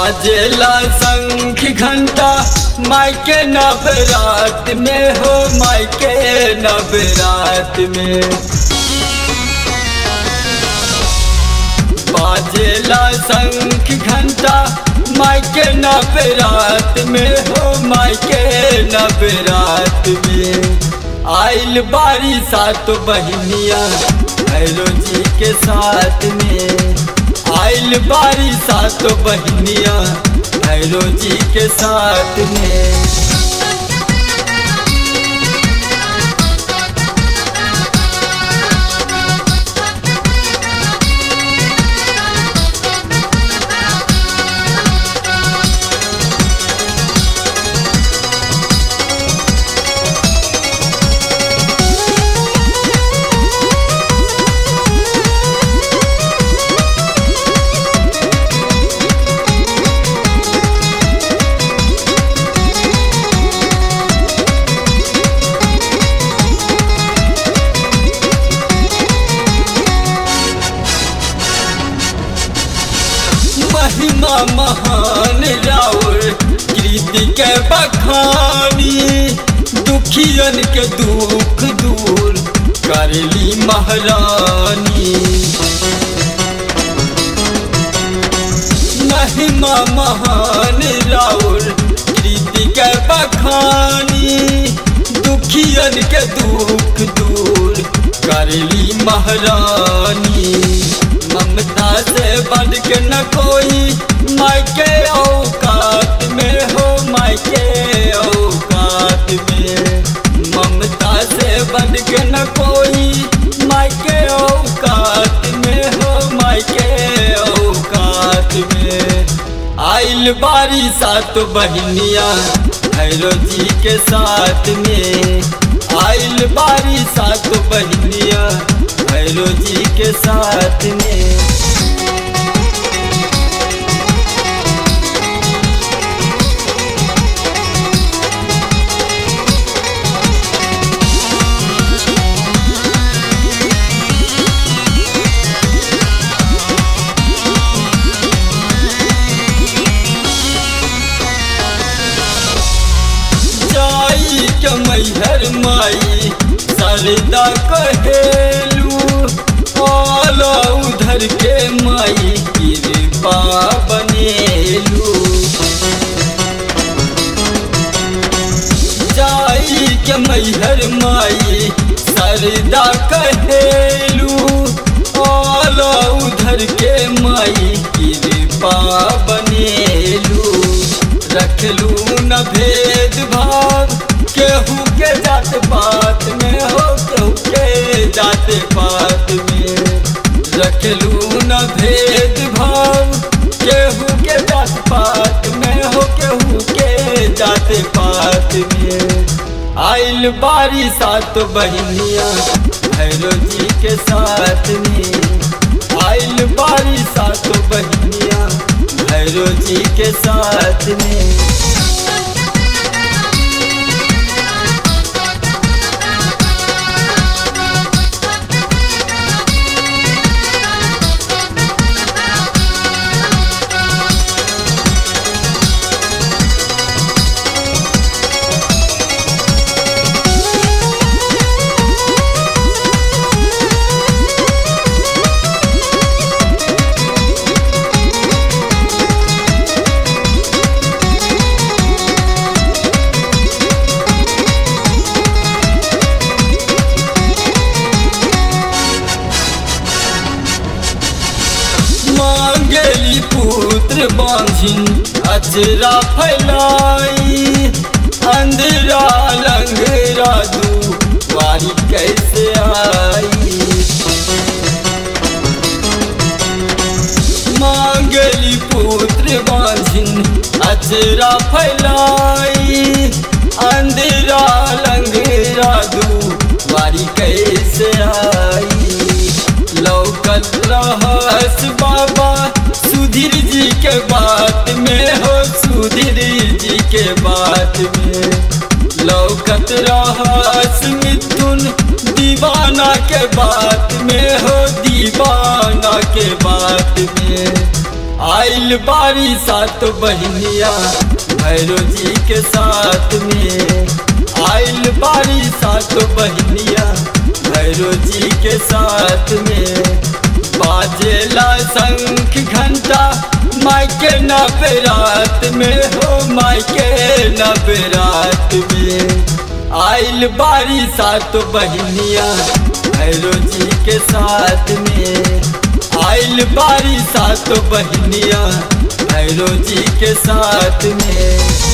बाजेला शंख घंटा मायके नवरात में हो, मायके नवरात में बाजेला शंख घंटा मायके नवरात में हो, मायके नवरात में आइल बारी सात बहनिया भैरो जी के साथ में, आइल बारी सात बहनिया भैरो जी के साथ में। महिमा महान राउर कीर्ति के बखानी, दुखियन के दुख दूर करली महारानी। महिमा महान राउर कीर्ति के बखानी, दुखियन के दुख दूर करली महारानी। ममता से बढ़ के न कोई मायके औकात में हो, मायके औकात में ममता से बढ़ के न कोई मायके औकात में हो, मायके औकात में आइल बारी सात बहनिया भैरो जी के साथ में, आइल बारी सात बहनिया भैरो जी के साथ में। जाई के मैहर माई सरदा कहेलू, आला उधर के माई कृपा बनेलू। जाई के मैहर माई सरदा कहेलू, आला उधर के माई कृपा बनेलू। रखलू न भेद भाव केहू के जात पात में हो, केहू के जात पात में रखलू न भेद भाव केहू के जात पात में हो, केहू के जात पात में आइल बारी सात बहनिया भैरो जी के साथ में, आइल बारी सात बहनिया भैरो जी के साथ में। मांगेली पुत्र बांझिन अचरा फैलाई, अंधेरा लंगरा दुआरी कैसे आई। मांगेली पुत्र बांझिन अचरा फैलाई, अंधेरा लंगरा दुआरी कैसे आई। लौकत रहस बाबा सुधीर जी के बात में हो, सुधीर जी के बात में लौकत रहस मिथुन दीवाना के बात में हो, दीवाना के बात में आइल बारी सात बहनिया भैरो जी के साथ में। आइल बारी सात बहनिया भैरो जी के साथ में। बाजेला शंख घंटा मायके नवरात में हो, मायके नवरात में। आइल बारी सात बहनिया भैरो जी के साथ में। आइल बारी सात बहनिया भैरो जी के साथ में।